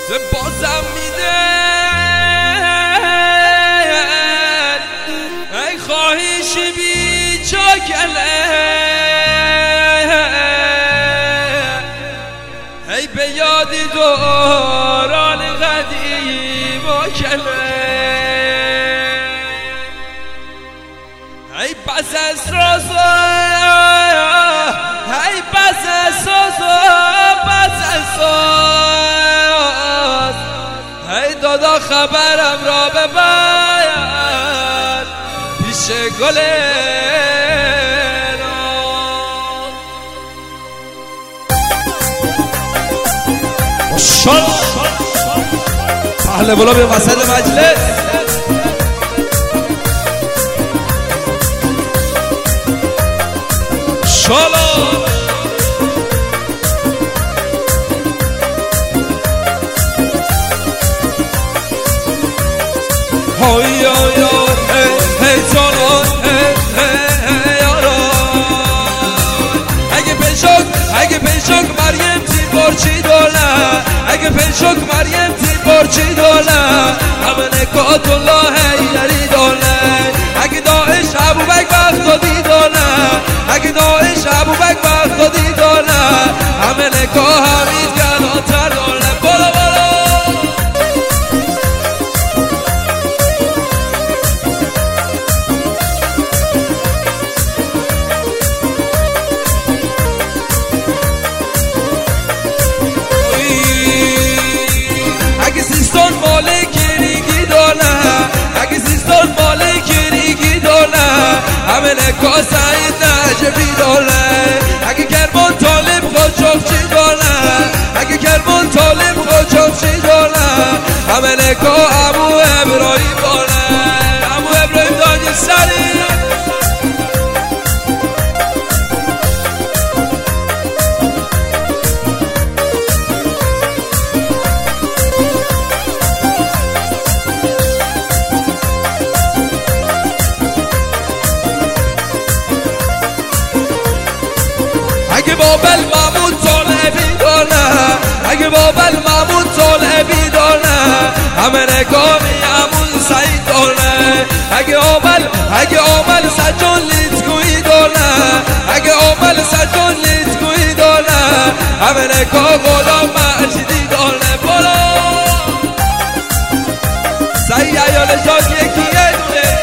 بازم میده ای خواهیشی بی چاکله ای به یادی دوران قدیم و کله ای بس از رازا ای بس از سازا بس از ساز ای دادا خبرم را ببر پیش گل اهل بالا به وسط مجلس شالا های یار هی جانان اگه پیشک مریم تیر بارچی دوله اگه پیشک مریم تیر بارچی دوله همه نکات الله هیدری دوله اگه داعش ابوبکر بغدادی دوله اگه داعش ابوبکر بغدادی دوله همه نکا حمید گلاتر دوله بالا بالا سیستان مالک ریگی دوله اگه سیستان مالک ریگی دوله همه نکا سعید نجبی دوله اگه کرمان طالب قاچاقچی دوله اگه کرمان طالب قاچاقچی دوله همه نکا ابو ابراهیم دوله ابو ابراهیم دانی سری اگه بابل محمود طالبی دانه اگه بابل محمود طالبی دانه همه نکامی همون سعید دانه اگه عامل سجان لیتگویی دانه اگه عامل سجان لیتگویی دانه همه نکا غلام مجیدی دانه بالا سعید ایال جان یکیه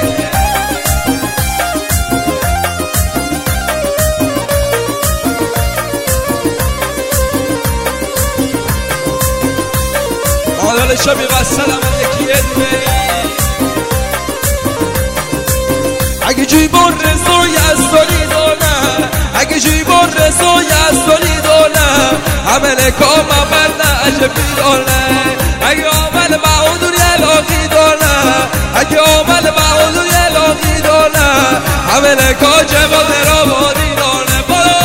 آدال شبی وصلم یکیه دوی اگه جیبون رسوی از داری دانه اگه جیبون رسوی از داری دانه همه نکا ممر نجبی دانه اگه عامل معودون یلاقی دانه اگه عامل معودون یلاقی دانه همه نکا جواد رابادی دانه بالا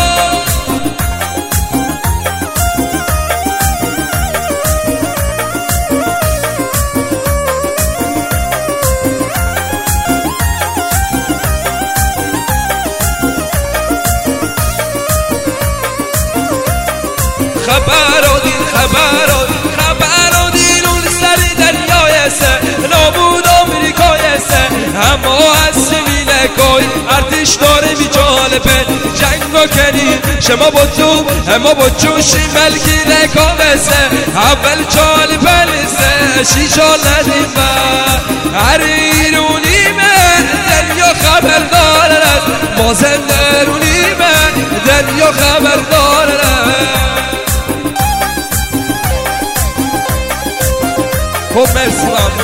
خبرادین اون سری دریای سه نابود آمریکای سه اما از سویلکای ارتش داره بی جالبه جنگ و کنی شما با تو اما با جوشی ملکی رکامسه اول جالبه لیسه شیشا ندیمه هر ایرونیمه دریا خبرداره ما زندرونیمه دریا خبرداره خب مرسی